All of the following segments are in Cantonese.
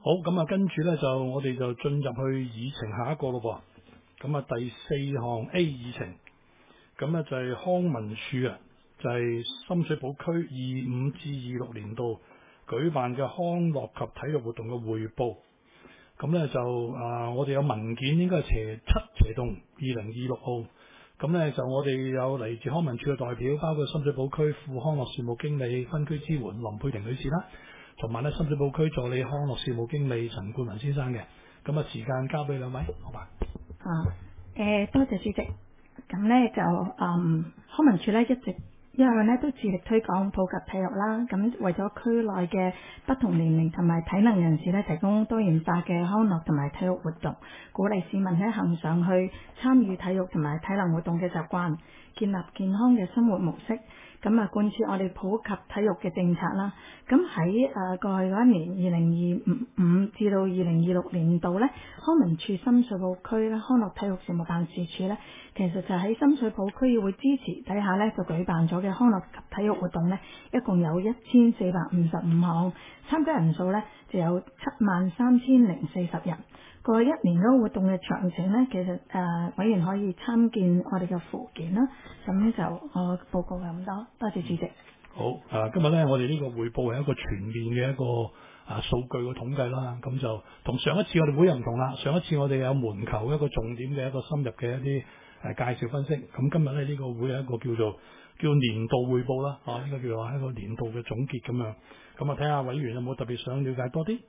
好，咁啊，跟住咧就我哋就進入去議程下一個咯噃。咁啊，第4項 A 議程，咁咧就係康文署啊，就係深水埗區25至26年度舉辦嘅康樂及體育活動嘅匯報。咁咧就我哋有文件應該係斜洞2026號。咁咧就我哋有嚟自康文署嘅代表，包括深水埗區副康樂事務經理分區支援林佩婷女士啦，同埋咧深水埗區助理康樂事務經理陳冠文先生嘅。咁啊，時間交俾兩位，好吧？ 多謝主席。咁咧就康文署咧一直一向咧都致力推廣普及體育啦。咁為咗區內嘅不同年齡同埋體能人士咧提供多元化嘅康樂同埋體育活動，鼓勵市民咧行上去參與體育同埋體能活動嘅習慣，建立健康嘅生活模式。咁啊，貫徹我哋普及體育嘅政策啦。咁喺過去嗰一年2025至到2026年度咧，康文署深水埗區咧康樂體育事務辦事處咧，其實就喺深水埗區議會支持底下咧，就舉辦咗嘅康樂及體育活動咧，一共有1455項，參加人數咧就有73,040人。過去一年嗰個活動嘅詳情咧，其實委員可以參見我哋嘅附件啦。咁就我報告咁多，多謝主席。 好，今日咧我哋呢個匯報係一個全面嘅一個數據嘅統計啦。咁就同上一次我哋會又唔同啦。上一次我哋有門球一個重點嘅一個深入嘅一啲介紹分析。咁今日咧呢個會係一個叫年度匯報啦。呢個叫做一個年度嘅總結咁樣。咁啊睇下委員有冇特別想了解多啲。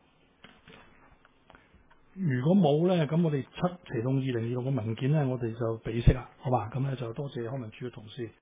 如果冇咧，咁我哋斜洞2026嘅文件咧，我哋就備悉啦，好吧？咁咧就多謝康文署嘅同事。